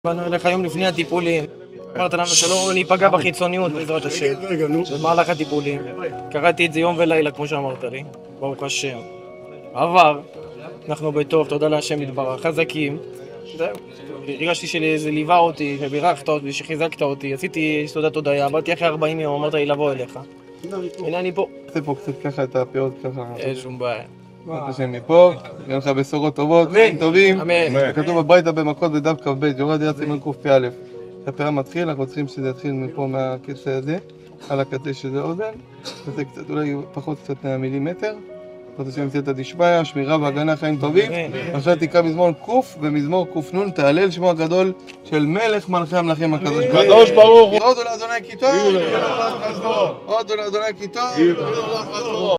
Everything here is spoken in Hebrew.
באנו אליך היום לפני הטיפולים, אמרת לנו שלא ניפגע בחיצוניות בעזרת השם, במהלך הטיפולים. קראתי את זה יום ולילה כמו שאמרת לי, ברוך השם. עבר, אנחנו בטוב, תודה להשם יתברך, חזקים. זהו, הרגשתי שזה ליווה אותי, שבירכת אותי, שחיזקת אותי, עשיתי סעודת הודיה, באתי אחרי 40 יום, אמרת לי לבוא אליך. הנה אני פה. עושה פה קצת ככה את הפאות ככה. אין שום בעיה. בעזרת השם מפה, יהיה לך בשורות טובות, חיים טובים. אמן. כתוב הביתה במכות בדף כ"ב, יורד יד סימן קפ"א. הפרק מתחיל, אנחנו צריכים שזה יתחיל מפה מהקצה הזה, על הקצה שזה אוזן, וזה קצת אולי פחות קצת מילימטר. בעזרת השם סייעתא דשמיא, שמירה והגנה, חיים טובים. עכשיו תקרא מזמור ק' ומזמור ק' תהלל שמו הגדול של מלך מלכי המלכים הקדוש ברוך הוא. קדוש ברוך הוא. הודו לאדוני כי טוב, הודו לאדוני כי טוב.